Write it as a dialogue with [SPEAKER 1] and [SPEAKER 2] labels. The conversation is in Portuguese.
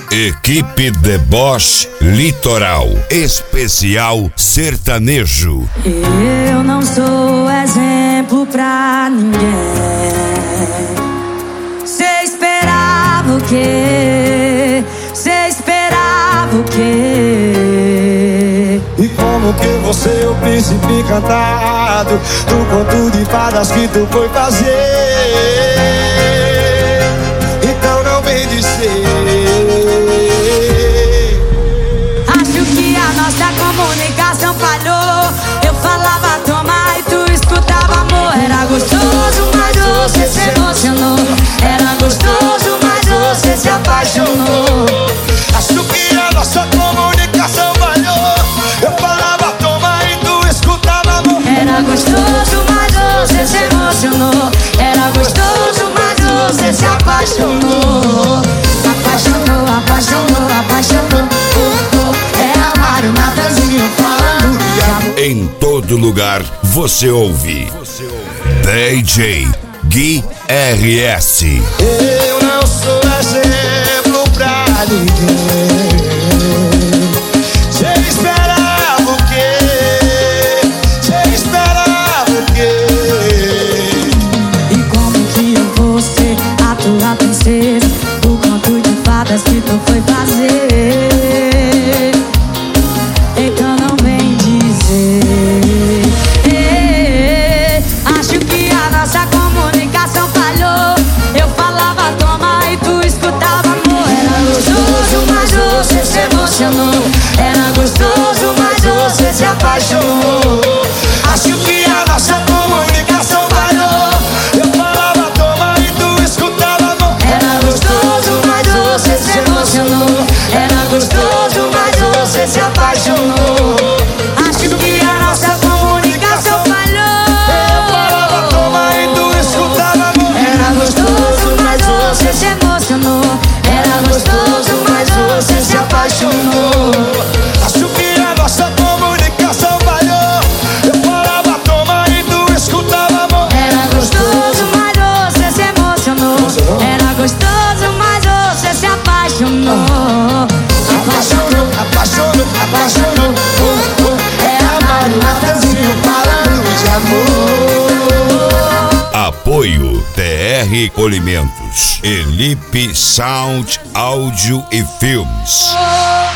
[SPEAKER 1] Equipe The Boss Litoral, especial sertanejo.
[SPEAKER 2] Eu não sou exemplo pra ninguém. Cê esperava o quê? Cê esperava o quê?
[SPEAKER 3] E como que você é o príncipe encantado do conto de fadas que tu foi fazer? Então não vem dizer.
[SPEAKER 2] Acho que a nossa comunicação falhou. Eu falava toma e tu escutava amor. Era gostoso, mas você se emocionou. Era gostoso, mas você se apaixonou.
[SPEAKER 3] Acho que a nossa comunicação falhou. Eu falava toma e tu escutava amor.
[SPEAKER 2] Era gostoso, mas você se emocionou. Era gostoso, mas você se apaixonou. Apaixonou, apaixonou, apaixonou. É amar o Natanzinho falando de amor.
[SPEAKER 1] Em todo lugar você ouve DJ Gui RS.
[SPEAKER 3] Eu não sou exemplo pra ninguém. Cê esperava o quê? Cê esperava o quê?
[SPEAKER 2] E como que eu vou ser a tua princesa? O conto de fadas que tu foi fazer. Então não vem dizer. Acho que a nossa comunicação falhou. Eu falava toma e tu escutava amor. Era gostoso, mas você se emocionou. Era gostoso, mas você se apaixonou.
[SPEAKER 3] Acho que a nossa comunicação falhou. Eu falava toma e tu escutava amor.
[SPEAKER 2] Era gostoso, mas você se emocionou. Era gostoso, mas você se apaixonou. Acho que a nossa comunicação falhou.
[SPEAKER 3] Eu falava toma e tu escutava amor.
[SPEAKER 2] Era gostoso, mas você se emocionou. Era gostoso, mas você se apaixonou.
[SPEAKER 3] Acho que a nossa comunicação falhou. Eu falava toma e tu escutava amor.
[SPEAKER 2] Era gostoso, mas você se emocionou. Era gostoso, mas você se apaixonou.
[SPEAKER 3] Apaixonou, apaixonou, apaixonou. É amar o Natanzinho falando de amor.
[SPEAKER 1] Apoio TR Polimentos, Elipe Sound, Áudio e Filmes.